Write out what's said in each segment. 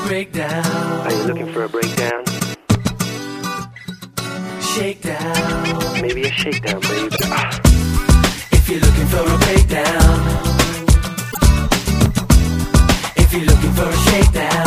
Breakdown. Are you looking for a breakdown? Shakedown. Maybe a shakedown, baby. If you're looking for a breakdown, if you're looking for a shakedown,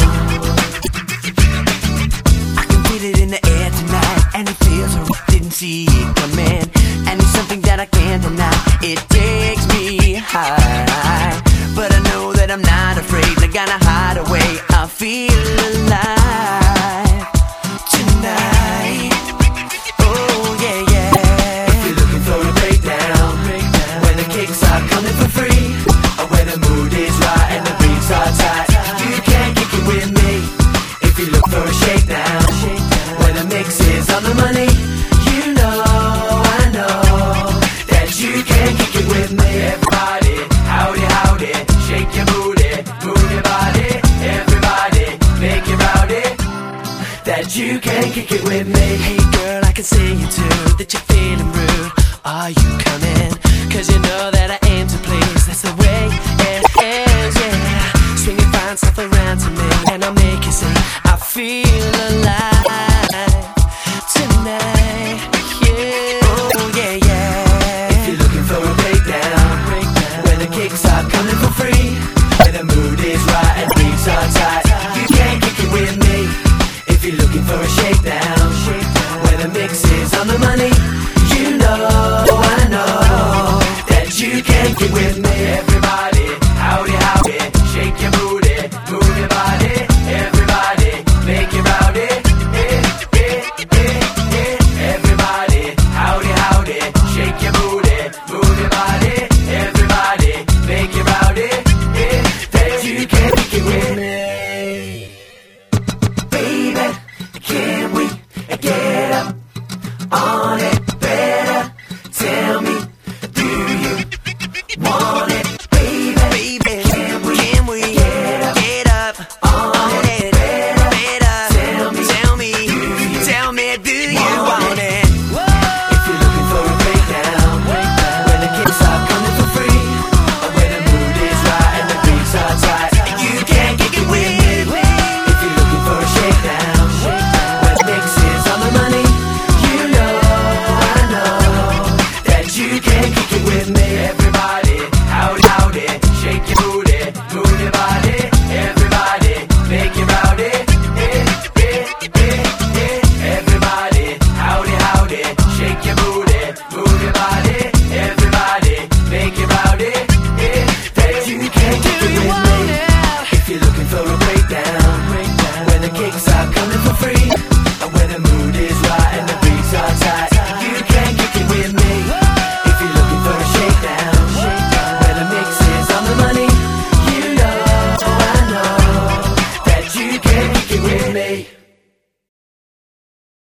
I can feel it in the air tonight, and it feels I didn't see it coming, and it's something that I can't deny. It takes me high, but I know that I'm not afraid. I gotta hide away. I feel alive tonight. Oh yeah, yeah. If you're looking for a breakdown, where the kicks are coming for free, or where the mood is right and the beats are tight, you can't kick it with me. If you look for a shakedown, where the mix is on the money, you know, I know that you can't kick it with me. Everybody, howdy, howdy, shake your booty, move your body. Everybody, make it rowdy, that you can't kick it with me. Hey girl, I can see you too, that you're feeling rude. Are you coming? 'Cause you know that I